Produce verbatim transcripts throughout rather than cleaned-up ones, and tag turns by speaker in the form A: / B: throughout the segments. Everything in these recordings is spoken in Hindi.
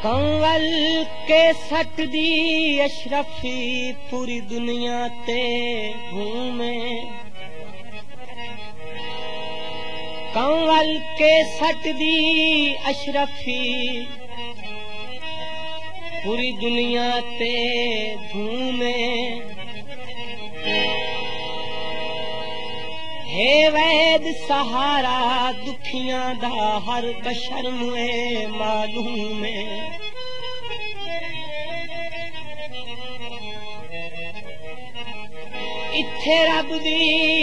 A: कंवल के सट दी अशरफी पूरी दुनिया ते घूमे। कंवल के सट दी अशरफी पूरी दुनिया ते घूमे। हे वैद सहारा दुखियां दा हर बशर मुए मालूम है। इत्थे रब दी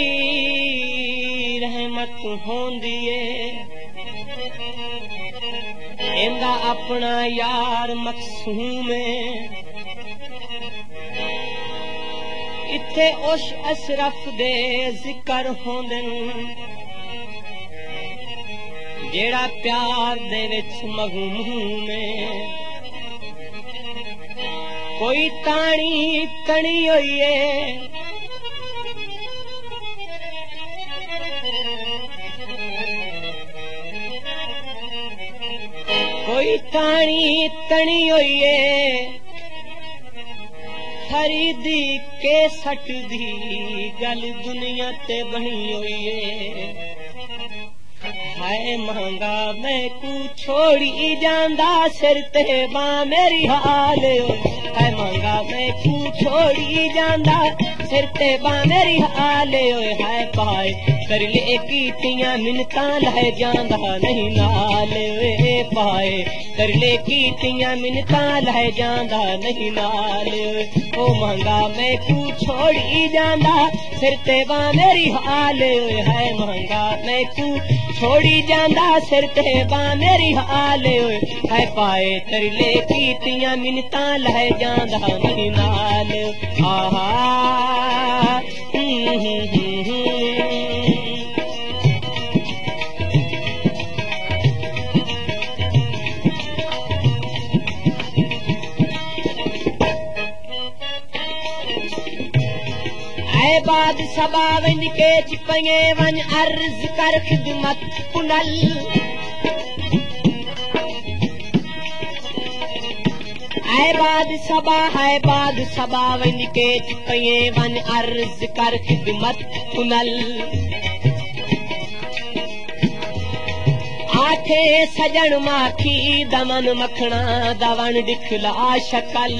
A: रहमत होंदी है, इंदा अपना यार मकसूम है। इत्थे उस अशरफ दे जिक्र होंदे जेड़ा प्यार दे विच मगमूम है। कोई ताणी तणी होई है, कोई ताणी तणी होई है, खरीदी के सट दी गल दुनिया ते बनी हुई है। हाय महंगा मैं कू छोड़ी जांदा सिर ते बा मेरी हाल। हाय महंगा मैं कू छोड़ी जांदा सिर ते बा मेरी हाल। हाय पाए कर ले कीतियां मिन्नतां लह जांदा नहीं नाल। पाए कर ले कीतियां मिन्नतां लह जांदा नहीं नाल। ओ महंगा मैं कू छोड़ी जांदा सिर ते बा मेरी हाल। है महंगा मैं कू छोड़ी जांदा सिर ते बा मेरी हाल। है पाए कर ले कीतियां मिन्नतां लह जांदा नहीं नाल। आहा बाद सबा वंज के चिपये वन अर्ज कर खिदमत पुनल। है बाद सबा है बाद सबा वंज के चिपये वन अर्ज कर खिदमत पुनल। आखे सजन माखी दमन मखना दवन दिखला शकल।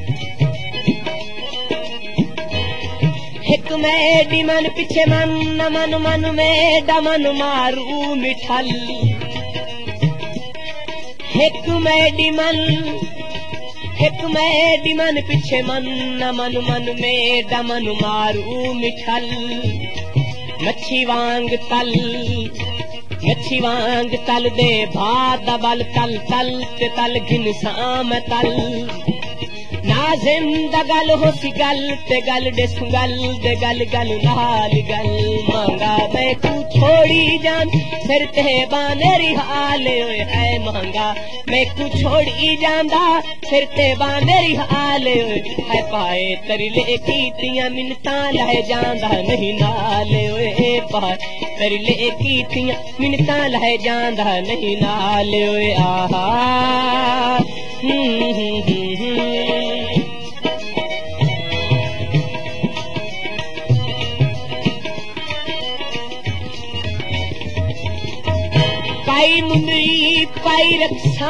A: एक मेडी मन पीछे मन मन मन में डमन मारू मिठल। एक मेडी मन एक मेडी मन पीछे मन मन मन में डमन मारू मिठल। मच्छी वांग तल मच्छी वांग तल दे भात दबल तल तल ते तल घिन साम तल। नाजिंदा गल हो सी गल ते गल डिस गल दे गल गल लाल गल। मांगा मैं तू छोड़ी जान सिर ते बा मेरी हाल। है मांगा मैं तू छोड़ी जांदा सिर ते बा मेरी हाल। है पाए तरले कीतियां मिन्नतां लह जांदा नहीं नाल। पाए तरले कीतियां मिन्नतां लह जांदा नहीं नाल। आहा काई मुंदरी पाई रखसा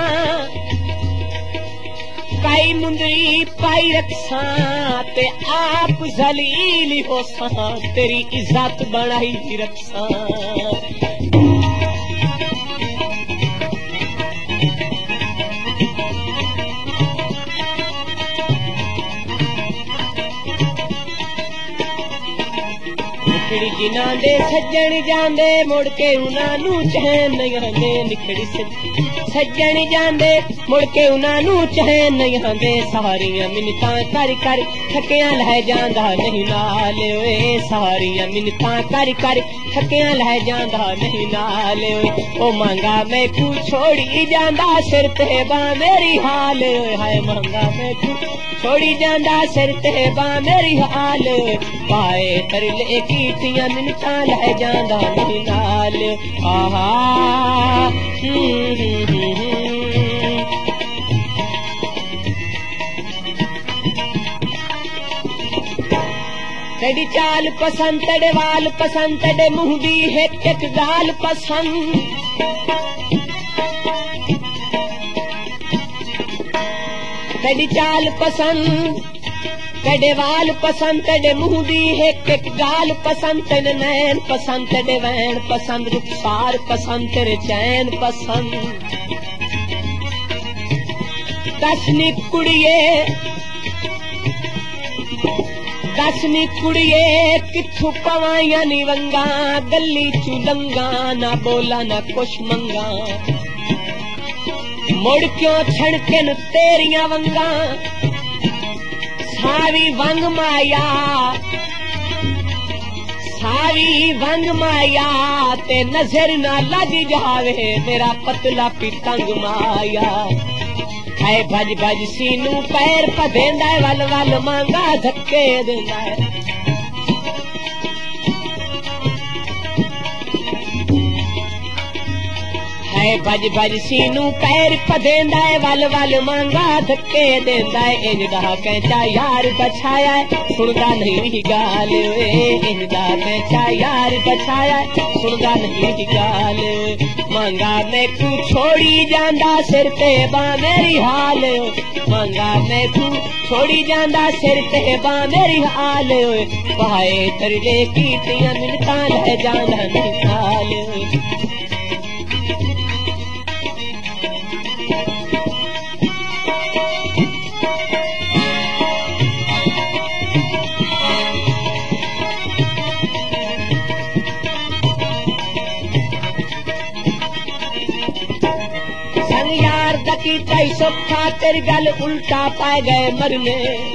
A: काई मुंदरी पाई रखसा ते आप जलील हो सा तेरी इज्जत बढ़ाई रखसा। निखड़ी जिना दे सज्जन जांदे मुड़ के उन्हां चैन नहीं आंदे। निखड़ी सज्जन जांदे मुड़ के उन्हां चैन नहीं आंदे। सारियां मिन्नतां कर कर थकियां लह जांदा नहीं नाल। सारियां मिन्नतां कर कर थकियां लह जांदा नहीं नाल। ओ मांगा मैं तू छोड़ी जांदा सिर ते बा मेरी हाल। हाय मांगा मैं तू छोड़ी जांदा सिर ते बा मेरी हाल। पाए तरले कीतियां मिन्नतां लह जांदा नहीं नाल। आहा तेरी चाल पसंद तेरे वाल पसंद तेरे मुंह दी एक एक गाल पसंद तेरी चाल पसंद तेरे वाल पसंद तेरे मुंह दी एक एक गाल पसंद तेरे नैन पसंद तेरे वैन पसंद रुखसार पसंद तेरे चैन पसंद दसनी कुड़िए दसनी कुड़िए किथू पवाइया नी वंगा गली चुलंगा ना बोला ना कुछ मंगा मुड़ क्यों छड़के न तेरिया वंगा सारी वंग माया सारी वंग माया ते नजर ना लग जावे मेरा पतला पितंग माया है भज भज सीनू पैर पधेंदा वल वल मांगा धक्के देंदा है भज भज सीनू पैर पधेंदा वल वल मांगा धक्के देंदा इंजदा कैचा यार बछाया सुनदा नहीं गाल इंजदा कैचा यार बछाया सुनदा नहीं गाल मांगा मैं तू छोड़ी जांदा सिर ते बा मेरी हाल मांगा मैं तू छोड़ी जांदा सिर ते बा मेरी हाल पाए तरले कीतियां मिनतां ले जांदा निकाल की तई सोखा तेरी गल उल्टा पाए गए मरने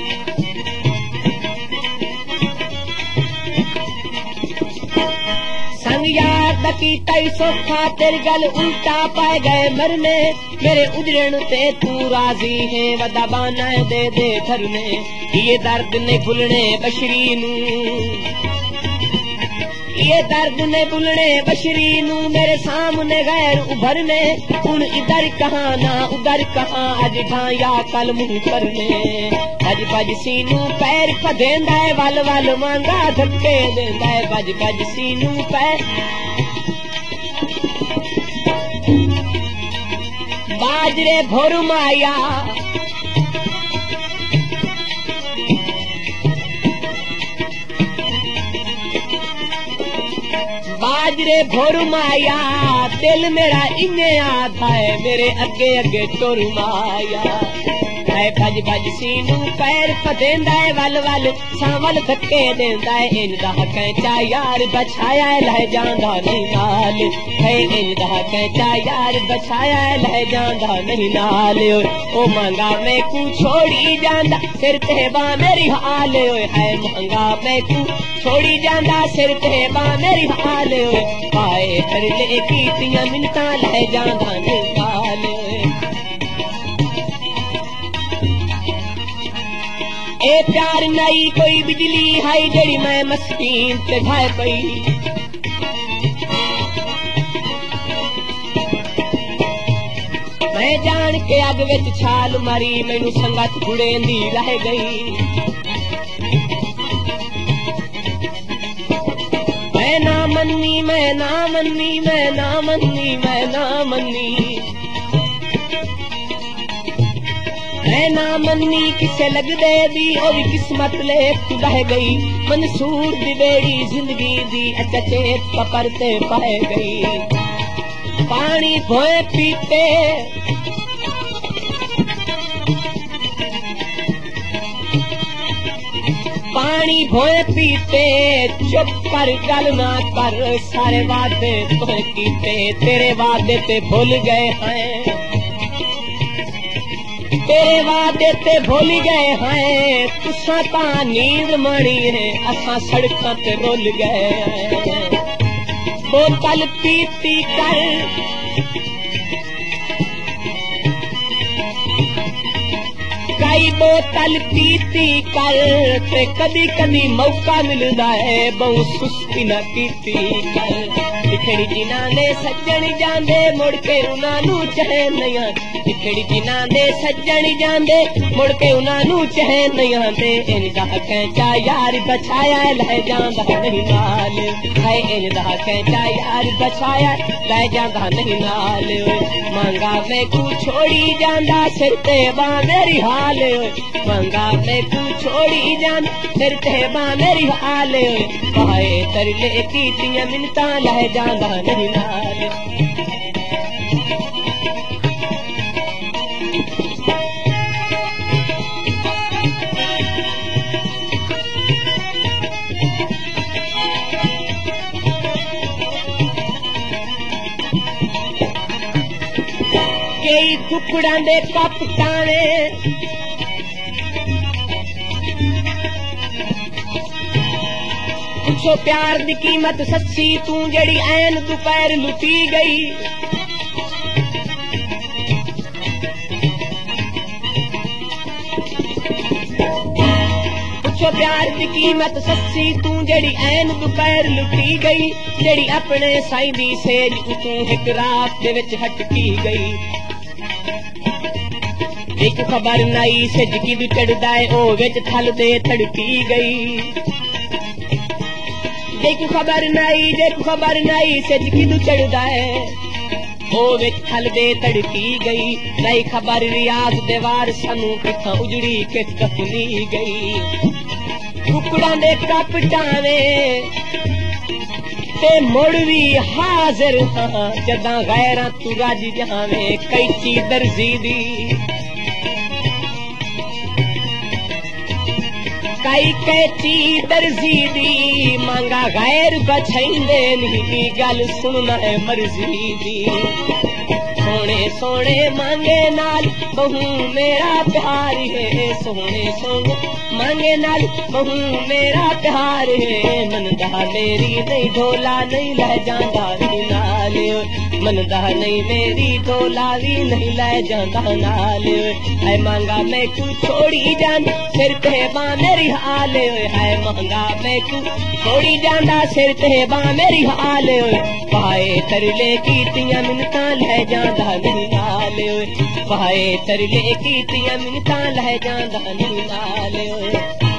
A: संग यार दकी तई सोखा तेरी गल उल्टा पाए गए मरने मेरे उजड़न ते तू राजी है वदा बाना दे दे धरने ये दर्द ने भुलने बशरी नू ये दर्द ने बुलने बशरी नू मेरे सामने गैर उभरने उन इधर कहाँ ना उधर कहाँ आज भाया कल मुंह करने भज भज सीनू पैर पधेंदा है वल वल मांगा धक्के देंदा है भज भज सीनू पैर बाजरे भोर माया बाजरे भोर माया दिल मेरा इन्ने आता है मेरे अगे अगे टुर माया है भज भज सीनू पैर पधेंदा है वल वल सावल धक्के देंदा है इंदा कैचा यार बछाया लह जांदा नहीं नाल है इंदा कैचा यार बछाया लह जांदा नहीं नाल ओ मांगा मैं को छोड़ी जांदा सिर ते बा मेरी हाल है मांगा मैं को छोड़ी जांदा सिर ते बा मेरी हाल पाए तरले कीतियां मिनतां लह जांदा नहीं नाल ए प्यार नई कोई बिजली है जड़ी मैं मस्कीन ते भाई पई मैं जान के अग विच छाल मारी मैनू संगत जुड़ेंदी रह गई मैं ना मन्नी मैं ना मन्नी मैं ना मन्नी मैं ना मन्नी मैं ना मन्नी किसे लग दे दी और किस्मत ले रह गई मंसूर दी बेड़ी जिंदगी दी अचचेत पपरते पाए गई पानी भोए पीते पानी भोए पीते चुप कर गल ना कर सारे वादे तो कीते तेरे वादे ते भूल गए हैं तेरे वादे ते भूल गए हैं तुसा ता नींद मणी है असा सड़कों ते रुल गए हैं बोतल पीती कर कई बोतल पीती कर ते कदी कदी मौका मिलदा है बहु सुस्ती न कीती कर जिखड़ी जिन्हां दे सज्जण जांदे मुड़ के उन्हां नूं चैन नहीं आंदा जिखड़ी जिन्हां दे सज्जण जांदे मुड़ के उन्हां नूं चैन नहीं आंदे इन दा कैंचा यार बछाया लै जांदा नहीं नाल है इन दा कैंचा यार बछाया लै जांदा नहीं नाल मंगा मैं कू छोड़ी जांदा सिर ते बा मेरी हाल मंगा मैं कू छोड़ी जांदा सिर ते बा मेरी हाल पाए तरले कीतियां मिन्नतां लै जांदा नहीं नाल कई कुकड़ां दे कप टाणे पुछो प्यार दी कीमत सच्ची तू जड़ी ऐन दोपहर लुटी गई पुछो प्यार दी कीमत सच्ची तू जड़ी ऐन दोपहर लुटी गई जड़ी अपने साईं दी सेज तू एक रात दे विच हटकी गई एक खबर नई सिज की चढ़दा है ओ विच थल दे तड़की गई जेकू खबर नई जेकू खबर नई सिज की चढ़दा है ओ विच थल दे तड़की गई नई खबर रियाज दे वार सानू किथां उजड़ी के कफनी गई कुकड़ां दे कप टावे ते मुड़ भी हाजिर हां जदां गैरां तू रज जावे कैची दर्जी दी कई कैची दर्जी दी मांगा गैर बछाइंदे नहीं गल सुनना है मर्जी दी सोने सोने मांगे नाल बहू मेरा प्यार है सोने सोने मांगे नाल बहू मेरा प्यार है मनदा मेरी नहीं ढोला नहीं लै जांदा नाल मनदा नहीं मेरी ढोला भी नहीं लै जांदा नाल है मांगा मैं तू छोड़ी जान सिर ते बा मेरी हाल है मांगा मैं तू छोड़ी जांदा सिर ते बा मेरी हाल पाए तरले कीतियां मिन्नतां लै जांदा नहीं नाल पाए तरले कीतियां मिन्नतां लै जांदा नहीं नाल